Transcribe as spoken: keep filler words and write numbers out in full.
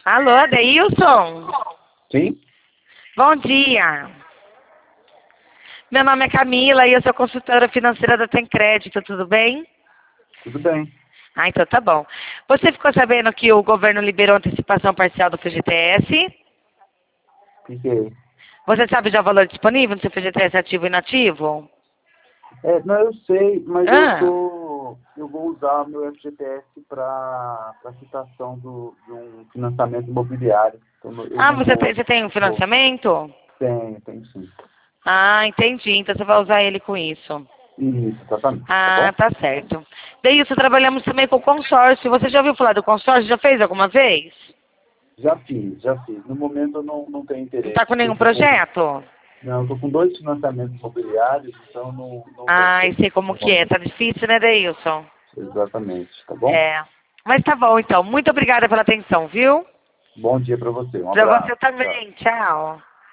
Alô, Deilson? Sim? Bom dia. Meu nome é Camila e eu sou consultora financeira da Tem Crédito, tudo bem? Tudo bem. Ah, então tá bom. Você ficou sabendo que o governo liberou antecipação parcial do F G T S? Fiquei. Você sabe já o valor disponível no seu F G T S ativo e inativo? É, não, eu sei, mas eu Ah, tô. Eu vou usar meu F G T S para a quitação do, de um financiamento imobiliário. Então, eu ah não você, vou. tem, você tem um vou financiamento? tenho, tenho sim. Ah, entendi. Então você vai usar ele com isso. Isso, exatamente, tá Ah, bom? tá certo. Deilson, trabalhamos também com consórcio. Você já ouviu falar do consórcio? Já fez alguma vez? Já fiz, já fiz. No momento eu não, não tenho Não interesse. tá com Eu nenhum tô com, projeto? não, eu tô com dois financiamentos imobiliários, então não, não tenho Ai, sei interesse como no que é. momento. Tá difícil, né, Deilson? Exatamente, tá bom? É. Mas tá bom, então. Muito obrigada pela atenção, viu? Bom dia para você. Um Pra você abraço. Tchau. também. Tchau.